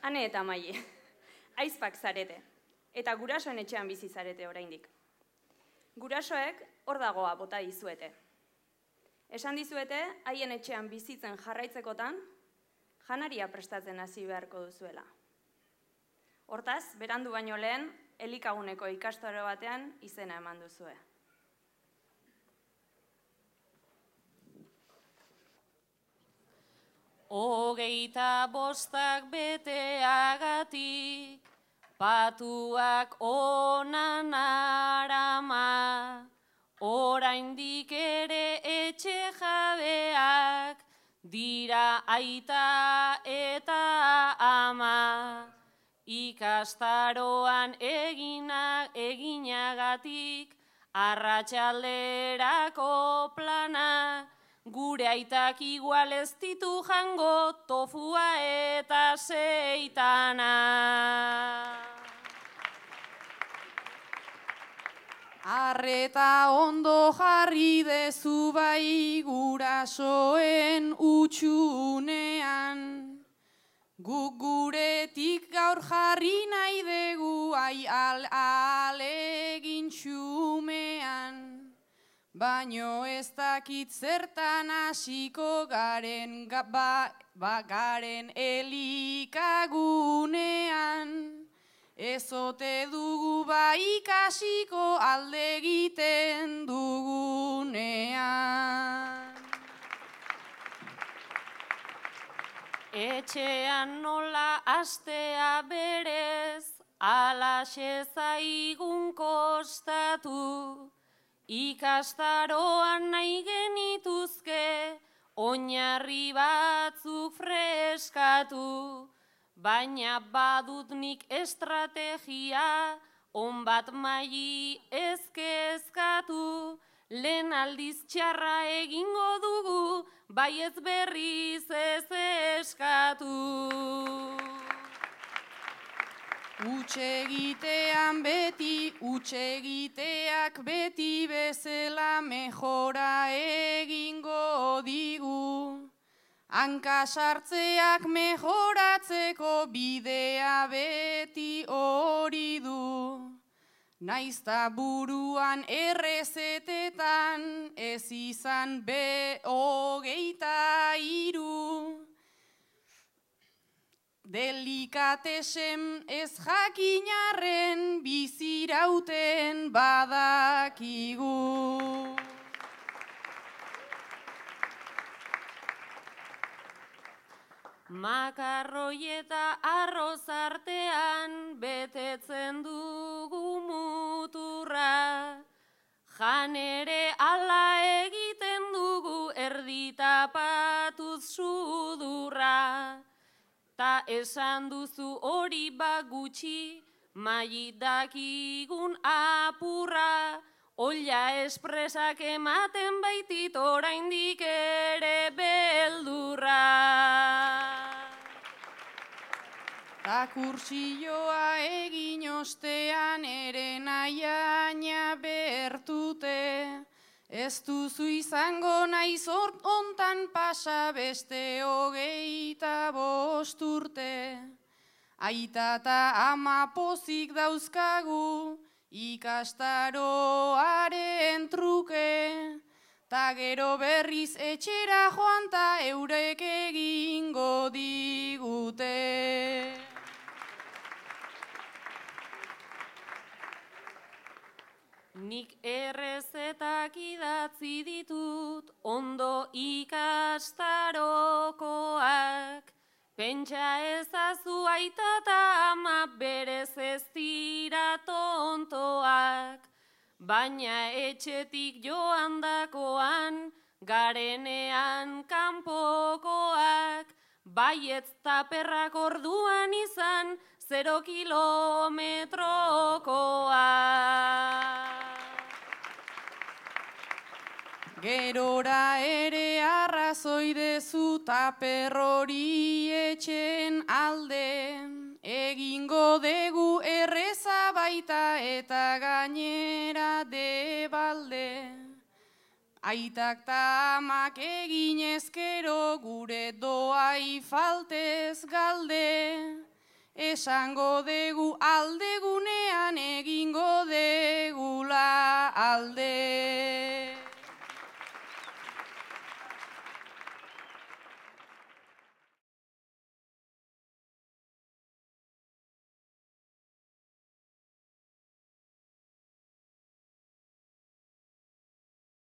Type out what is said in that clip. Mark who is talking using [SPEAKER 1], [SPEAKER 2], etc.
[SPEAKER 1] Ane eta Maie, aizpak zarete, eta gurasoen etxean bizi zarete oraindik. Gurasoek hor dagoa bota dizuete. Esan dizuete, haien etxean bizitzen jarraitzekotan, janaria prestatzen hasi beharko duzuela. Hortaz, berandu baino lehen, elikaguneko ikastaro batean izena eman duzue.
[SPEAKER 2] Hogeita bostak beteagatik, patuak onan arama, oraindik ere etxe jabeak, dira aita eta ama. Ikastaroan eginagatik, arratsalderako plana, gure aitak igual ez ditu jango tofua eta seitana.
[SPEAKER 3] Arreta ondo jarri dezu bai gurasoen utxunean, guk guretik gaur jarri nahi dugu alegin xumean. Baino ez dakit zertan hasiko garen, garen elikagunean. Ez ote dugu ikasiko alde egiten dugunean.
[SPEAKER 2] Etxean nola astea berez, alaxe zaigun kostatu. Ikastaroan nahi genituzke, oinarri batzuk freskatu. Baina badut nik estrategia, on bat maili ezkezkatu. Lehen aldiz txarra egingo dugu, baietz berriz ez eskatu.
[SPEAKER 3] Hutsegiteak beti bezala mejora egingo digu. Hanka sartzeak mejoratzeko bidea beti hori du. Naizta buruan errezetetan ez izan hogeita 3. Delikatesen ez jakinarren bizirauten badakigu.
[SPEAKER 2] Makarroi eta arroz artean betetzen dugu muturra. Jan ere ala egiten dugu erditapatuz sudurra. Ta esan duzu hori gutxi, maili dakigun apurra. Olla espresak ematen baitit oraindik ere beldurra.
[SPEAKER 3] Ta kursioa egin ostean ere nahiaina bertute. Ez duzu izango naiz hontan pasa beste 25 urte. Aita eta ama pozik dauzkagu ikastaroaren truke. Ta gero berriz etxera joan ta eurek egingo digute.
[SPEAKER 2] Nik errezetak idatzi ditut ondo ikastarokoak. Pentsa ezazu aita eta ama berez ez dira tontoak. Baina etxetik joan dakoan, garenean kanpokoak. Baietz taperrak orduan izan, 0 kilometrokoak.
[SPEAKER 3] Gerora ere arrazoi dezu taper hori etxen alde. Egingo dugu erreza baita eta gainera debalde. Aitak ta amak egin ezkero gure doai faltez galde. esango degu aldegunean egingo degula alde